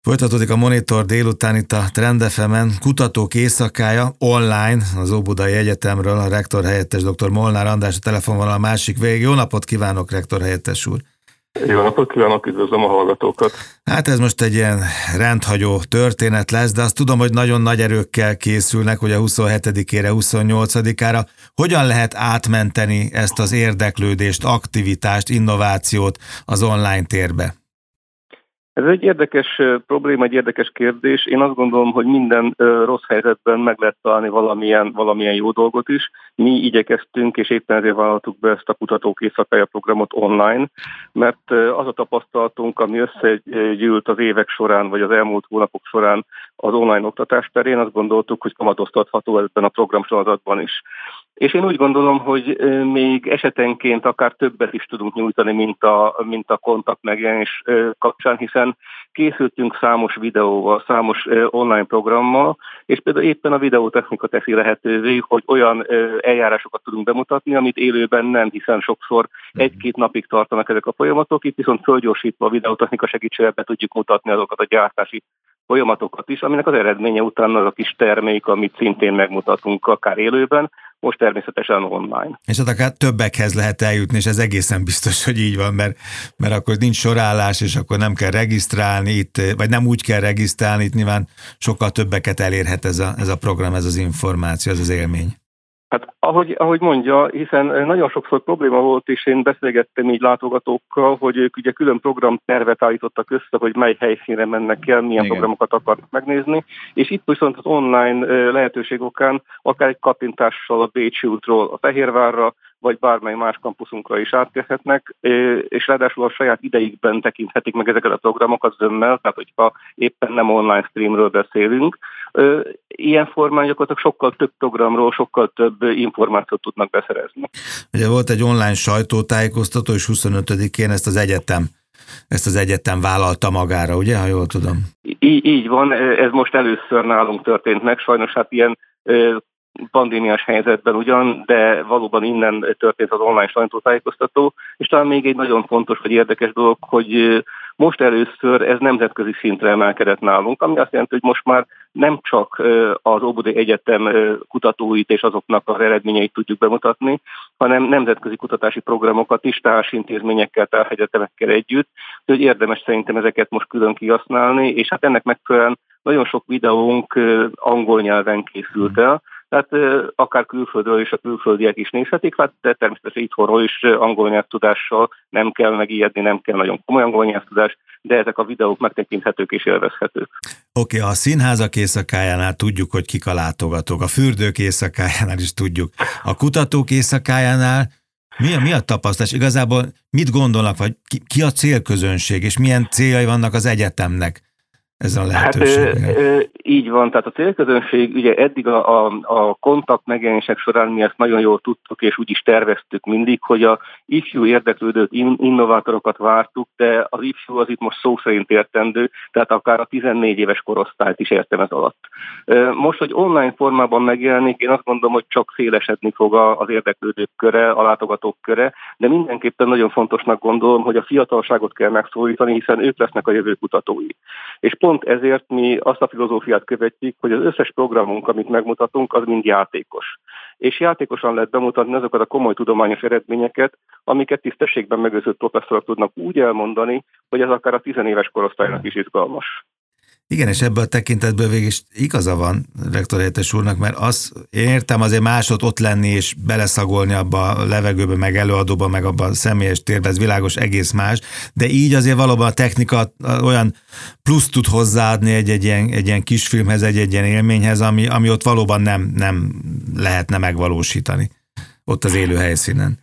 Folytatódik a Monitor délután itt a Trend FM-en. Kutatók éjszakája online az Óbudai Egyetemről a rektor helyettes dr. Molnár András a telefonvonal a másik végig. Jó napot kívánok, rektor helyettes úr! Jó napot kívánok, üdvözlöm a hallgatókat! Hát ez most egy ilyen rendhagyó történet lesz, de azt tudom, hogy nagyon nagy erőkkel készülnek, hogy a 27-ére, 28-ára. Hogyan lehet átmenteni ezt az érdeklődést, aktivitást, innovációt az online térbe? Ez egy érdekes probléma, egy érdekes kérdés. Én azt gondolom, hogy minden rossz helyzetben meg lehet találni valamilyen jó dolgot is. Mi igyekeztünk, és éppen ezért vállaltuk be ezt a Kutatók éjszakája programot online, mert az a tapasztalatunk, ami összegyűlt az évek során, vagy az elmúlt hónapok során az online oktatás terén, azt gondoltuk, hogy kamatoztatható ebben a programsorozatban is. És én úgy gondolom, hogy még esetenként akár többet is tudunk nyújtani, mint a kontakt megjelenés kapcsán, hiszen készültünk számos videóval, számos online programmal, és például éppen a videótechnika teszi lehetővé, hogy olyan eljárásokat tudunk bemutatni, amit élőben nem, hiszen sokszor egy-két napig tartanak ezek a folyamatok, itt viszont fölgyorsítva a videótechnika segítségével be tudjuk mutatni azokat a gyártási folyamatokat is, aminek az eredménye után az a kis termék, amit szintén megmutatunk akár élőben, most természetesen online. És hát akár többekhez lehet eljutni, és ez egészen biztos, hogy így van, mert akkor nincs sorállás, és akkor nem kell regisztrálni itt, vagy nem úgy kell regisztrálni, itt nyilván sokkal többeket elérhet ez a program, ez az információ, ez az élmény. Hát ahogy mondja, hiszen nagyon sokszor probléma volt, és én beszélgettem így látogatókkal, hogy ők ugye külön programtervet állítottak össze, hogy mely helyszínre mennek el, milyen programokat akarnak megnézni, és itt viszont az online lehetőség okán akár egy kattintással a Bécsi útról a Fehérvárra, vagy bármely más kampuszunkra is átérhetnek, és ráadásul a saját ideigben tekinthetik meg ezeket a programokat zömmel, tehát hogyha éppen nem online streamről beszélünk. Ilyen formán gyakorlatilag sokkal több programról, sokkal több információt tudnak beszerezni. Ugye volt egy online sajtótájékoztató, és 25-én ezt az egyetem vállalta magára, ugye, ha jól tudom? Így van, ez most először nálunk történt meg, sajnos hát ilyen pandémiás helyzetben ugyan, de valóban innen történt az online sajtótájékoztató, és talán még egy nagyon fontos vagy érdekes dolog, hogy most először ez nemzetközi szintre emelkedett nálunk, ami azt jelenti, hogy most már nem csak az Óbudai Egyetem kutatóit és azoknak az eredményeit tudjuk bemutatni, hanem nemzetközi kutatási programokat is társintézményekkel, tárhegyetemekkel együtt, hogy érdemes szerintem ezeket most külön kihasználni, és hát ennek megfelelően nagyon sok videónk angol nyelven készült el, tehát akár külföldről is a külföldiek is nézhetik, de természetesen itthonról is angol nyelvtudással nem kell megijedni, nem kell nagyon komoly angol nyelvtudás, de ezek a videók megtekinthetők és élvezhetők. Oké, a színházak éjszakájánál tudjuk, hogy kik a látogatók, a fürdők éjszakájánál is tudjuk. A kutatók éjszakájánál mi a tapasztalás? Igazából mit gondolnak, vagy ki a célközönség, és milyen céljai vannak az egyetemnek? Ez a lehetőség. Hát így van, tehát a célközönség, ugye eddig a kontakt megjelenések során mi ezt nagyon jól tudtuk, és úgy is terveztük mindig, hogy a ifjú érdeklődő innovátorokat vártuk, de az ifjú az itt most szó szerint értendő, tehát akár a 14 éves korosztályt is értem ez alatt. Most, hogy online formában megjelenik, én azt mondom, hogy csak szélesedni fog az érdeklődők köre, a látogatók köre, de mindenképpen nagyon fontosnak gondolom, hogy a fiatalságot kell megszólítani, hiszen ők lesznek a jövő kutatói. És pont ezért mi azt a filozófiát követjük, hogy az összes programunk, amit megmutatunk, az mind játékos. És játékosan lehet bemutatni azokat a komoly tudományos eredményeket, amiket tisztességben megőrzött professzorok tudnak úgy elmondani, hogy ez akár a 10 éves korosztálynak is izgalmas. Igen, és ebből a tekintetből végig is igaza van rektor helyettes úrnak, mert én értem azért másod ott lenni és beleszagolni abba a levegőbe, meg előadóba, meg abba a személyes térbe, ez világos, egész más, de így azért valóban a technika olyan plusz tud hozzáadni egy ilyen kisfilmhez, egy ilyen élményhez, ami ott valóban nem lehetne megvalósítani ott az élő helyszínen.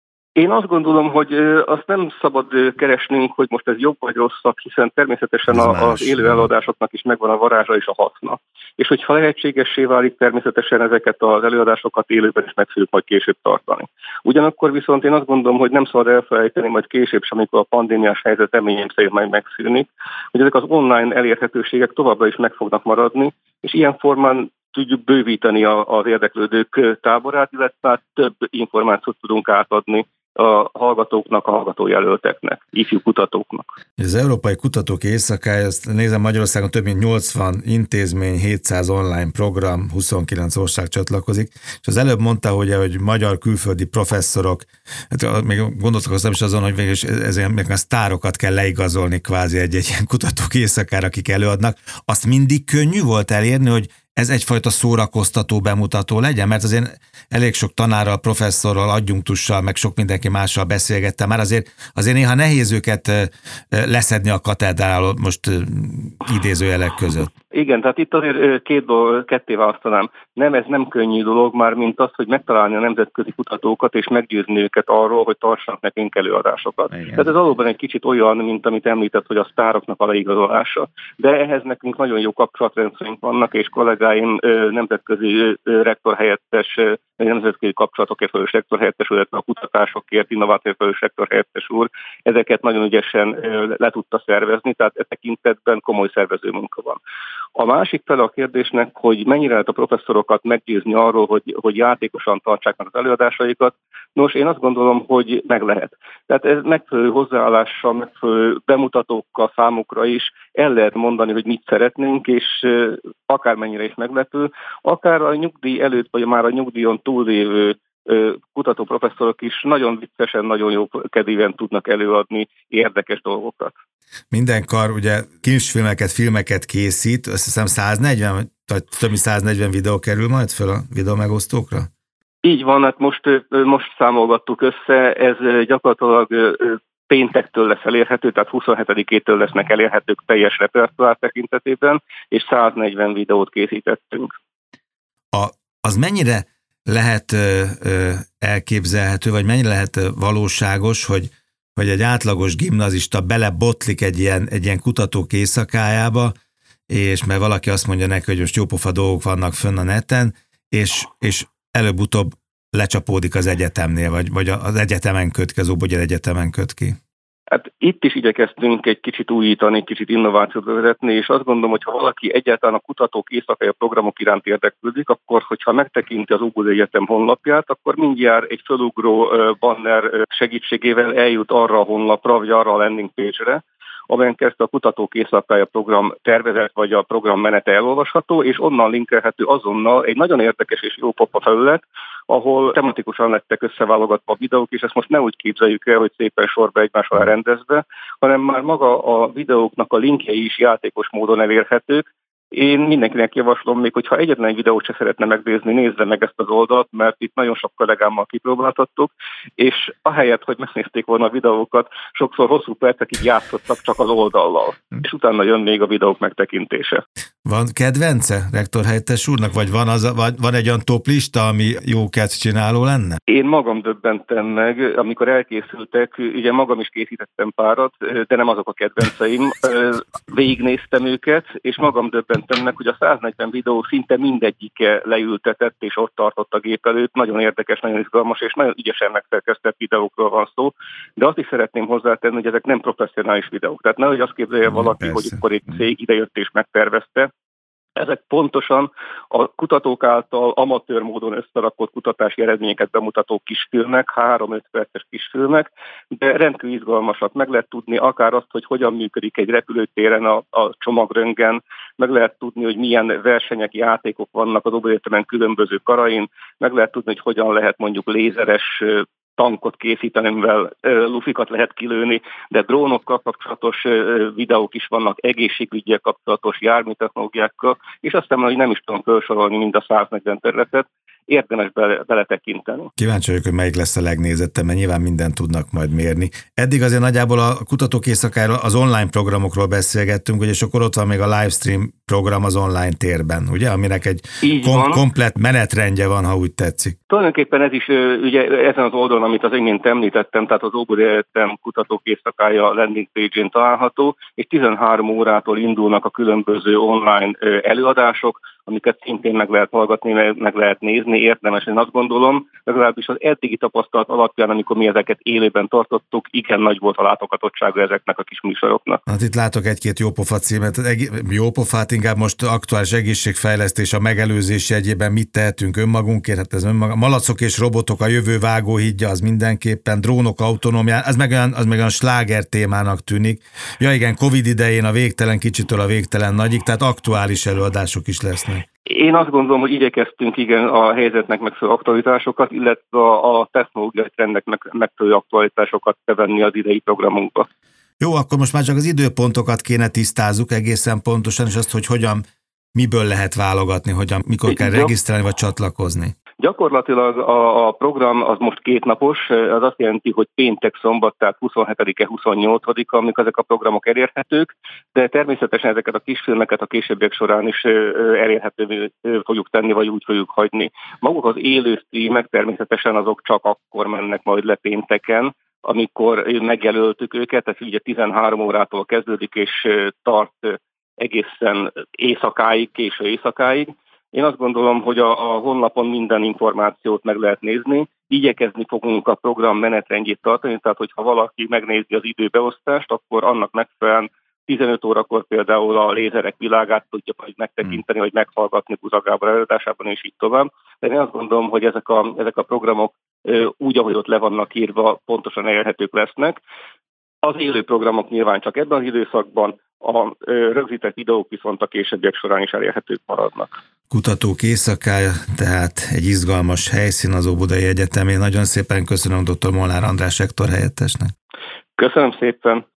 Én azt gondolom, hogy azt nem szabad keresnünk, hogy most ez jobb vagy rosszabb, hiszen természetesen az élő előadásoknak is megvan a varázsa és a haszna. És hogyha lehetségessé válik, természetesen ezeket az előadásokat élőben is meg fogjuk majd később tartani. Ugyanakkor viszont én azt gondolom, hogy nem szabad elfelejteni majd később sem, amikor a pandémiás helyzet reményeim szerint majd megszűnik, hogy ezek az online elérhetőségek továbbra is meg fognak maradni, és ilyen formán tudjuk bővíteni az érdeklődők táborát, illetve több információt tudunk átadni a hallgatóknak, a hallgatójelölteknek, ifjú kutatóknak. Az Európai Kutatók Éjszakája, ezt nézem, Magyarországon több mint 80 intézmény, 700 online program, 29 ország csatlakozik, és az előbb mondta, hogy magyar külföldi professzorok, hát még gondolkoztam is azon, hogy végülis ezért a sztárokat kell leigazolni kvázi egy ilyen kutatók éjszakára, akik előadnak. Azt mindig könnyű volt elérni, hogy ez egyfajta szórakoztató bemutató legyen, mert azért elég sok tanárral, professzorral, adjunktussal, meg sok mindenki mással beszélgettem, már azért néha nehéz őket leszedni a katedráról, most idézőjelek között. Igen, tehát itt azért ketté választanám. Ez nem könnyű dolog már, mint az, hogy megtalálni a nemzetközi kutatókat és meggyőzni őket arról, hogy tartsanak nekünk előadásokat. Igen. Tehát ez valóban egy kicsit olyan, mint amit említett, hogy a sztároknak a leigazolása. De ehhez nekünk nagyon jó kapcsolatrendszerünk vannak, és kollégáim nemzetközi rektorhelyettes, nemzetközi kapcsolatokért felelős rektorhelyettes, illetve a kutatásokért innovációért felelős rektorhelyettes úr, ezeket nagyon ügyesen le tudta szervezni, tehát e tekintetben komoly szervező munka van. A másik fele a kérdésnek, hogy mennyire lehet a professzorokat meggyőzni arról, hogy játékosan tartsák meg az előadásaikat. Nos, én azt gondolom, hogy meg lehet. Tehát ez megfelelő hozzáállással, megfelelő bemutatókkal számukra is el lehet mondani, hogy mit szeretnénk, és akármennyire is meglepő, akár a nyugdíj előtt, vagy már a nyugdíjon túllévő kutató professzorok is nagyon viccesen, nagyon jó kedvéen tudnak előadni érdekes dolgokat. Minden kar ugye kisfilmeket, filmeket készít, azt hiszem 140, vagy több mint 140 videó kerül majd föl a videó megosztókra? Így van, hát most számolgattuk össze, ez gyakorlatilag péntektől lesz elérhető, tehát 27-től lesznek elérhetők teljes repertoár tekintetében, és 140 videót készítettünk. Az mennyire lehet elképzelhető, vagy mennyire lehet valóságos, hogy egy átlagos gimnazista belebotlik egy ilyen kutatók éjszakájába, és mert valaki azt mondja neki, hogy most jópofa dolgok vannak fönn a neten, és előbb-utóbb lecsapódik az egyetemnél, vagy az egyetemen köt ki, az Óbugyár Egyetemen köt ki. Hát itt is igyekeztünk egy kicsit újítani, kicsit innovációt vezetni, és azt gondolom, hogy ha valaki egyáltalán a kutatók éjszakája programok iránt érdeklődik, akkor, hogyha megtekinti az Óbugyár Egyetem honlapját, akkor mindjárt egy felugró banner segítségével eljut arra a honlapra, vagy arra a landing page-re, amelyen keresztül a kutatók éjszakája program tervezet, vagy a program menete elolvasható, és onnan linkelhető azonnal egy nagyon érdekes és jó pofa felület, ahol tematikusan lettek összeválogatva a videók, és ezt most ne úgy képzeljük el, hogy szépen sorba egymás alá rendezve, hanem már maga a videóknak a linkjei is játékos módon elérhetők. Én mindenkinek javaslom, még hogyha egyetlen egy videót se szeretne megnézni, nézze meg ezt az oldalt, mert itt nagyon sok kollégámmal kipróbáltattuk, és ahelyett, hogy megnézték volna a videókat, sokszor hosszú percekig játszottak csak az oldallal, és utána jön még a videók megtekintése. Van kedvence rektorhelyettes úrnak, vagy van egy olyan top lista, ami jó kedvcsináló lenne? Én magam döbbentem meg, amikor elkészültek, ugye magam is készítettem párat, de nem azok a kedvenceim, végignéztem őket, és magam döbbentem meg, hogy a 140 videó szinte mindegyike leültetett, és ott tartott a gép előtt, nagyon érdekes, nagyon izgalmas, és nagyon ügyesen megszerkesztett videókról van szó, de azt is szeretném hozzátenni, hogy ezek nem professzionális videók. Tehát nehogy azt képzelje valaki, hogy akkor egy cég idejött és megtervezte. Ezek pontosan a kutatók által amatőr módon összerakott kutatási eredményeket bemutató kisfilmek, 3-5 perces kisfilmek, de rendkívül izgalmasak. Meg lehet tudni akár azt, hogy hogyan működik egy repülőtéren a csomagröntgen, meg lehet tudni, hogy milyen versenyek, játékok vannak az Óbugyár Egyetemen különböző karain, meg lehet tudni, hogy hogyan lehet mondjuk lézeres tankot készíteni, amivel lufikat lehet kilőni, de drónokkal kapcsolatos videók is vannak, egészségügyel kapcsolatos járműtechnológiákkal, és aztán, hogy nem is tudom felsorolni mind a 140 területet, érdemes beletekinteni. Kíváncsi vagyok, hogy melyik lesz a legnézettebb, mert nyilván mindent tudnak majd mérni. Eddig azért nagyjából a kutatók éjszakájáról, az online programokról beszélgettünk, és akkor ott van még a livestream program az online térben, ugye, aminek egy komplett menetrendje van, ha úgy tetszik. Tulajdonképpen ez is ugye ezen az oldalon, amit az imént említettem, tehát az Óbugyár Egyetem kutatók éjszakája landing page-én található, és 13 órától indulnak a különböző online előadások, amiket szintén meg lehet hallgatni, meg lehet nézni, érdemes. Én azt gondolom, legalábbis az eddigi tapasztalat alapján, amikor mi ezeket élőben tartottuk, igen nagy volt a látogatottsága ezeknek a kis műsoroknak. Hát itt látok egy-két jópofa címet, jópofát, inkább most aktuális egészségfejlesztés, a megelőzés jegyében mit tehetünk önmagunkért, hát ez malacok és robotok, a jövő vágóhídja, az mindenképpen, drónok autonómián, az meg olyan sláger témának tűnik. Ja igen, Covid idején a végtelen kicsitől a végtelen nagyig, tehát aktuális előadások is lesznek. Én azt gondolom, hogy igyekeztünk igen a helyzetnek megfelelő aktualitásokat, illetve a technológiai trendeknek megfelelő aktualitásokat bevenni az idei programunkba. Jó, akkor most már csak az időpontokat kéne tisztázzuk egészen pontosan, és azt, hogy miből lehet válogatni, mikor kell regisztrálni vagy csatlakozni. Gyakorlatilag a program az most 2 napos, az azt jelenti, hogy péntek, szombat, tehát 27-e, 28-a, amikor ezek a programok elérhetők, de természetesen ezeket a kisfilmeket a későbbiek során is elérhetővé fogjuk tenni, vagy úgy fogjuk hagyni. Maguk az élő streamek természetesen azok csak akkor mennek majd le pénteken, amikor megjelöltük őket, ez ugye 13 órától kezdődik, és tart egészen éjszakáig, késő éjszakáig. Én azt gondolom, hogy a honlapon minden információt meg lehet nézni. Igyekezni fogunk a program menetrendjét tartani, tehát hogyha valaki megnézi az időbeosztást, akkor annak megfelelően 15 órakor például a lézerek világát tudja majd megtekinteni, vagy meghallgatni Buza Gábor előadásában, és így tovább. De én azt gondolom, hogy ezek a programok úgy, ahogy ott le vannak írva, pontosan elérhetők lesznek. Az élő programok nyilván csak ebben az időszakban, a rögzített videók viszont a későbbiek során is elérhetők maradnak. Kutatók éjszakája, tehát egy izgalmas helyszín az Óbudai Egyetemén. Nagyon szépen köszönöm dr. Molnár András rektor helyettesnek. Köszönöm szépen.